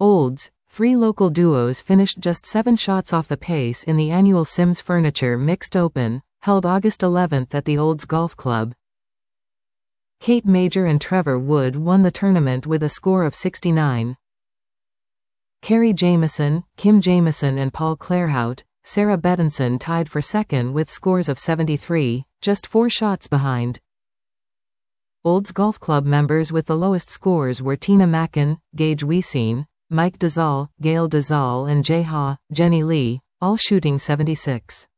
Olds, 3 local duos finished just 7 shots off the pace in the annual Sims Furniture Mixed Open, held August 11 at the Olds Golf Club. Kate Major and Trevor Wood won the tournament with a score of 69. Carrie Jamieson, Kim Jamieson and Paul Claerhout, Sarah Bettinson tied for second with scores of 73, just 4 shots behind. Olds Golf Club members with the lowest scores were Tina Mackin, Gage Wieseen, Mike Dazal, Gail Dazal and Jay Ha, Jenny Lee, all shooting 76.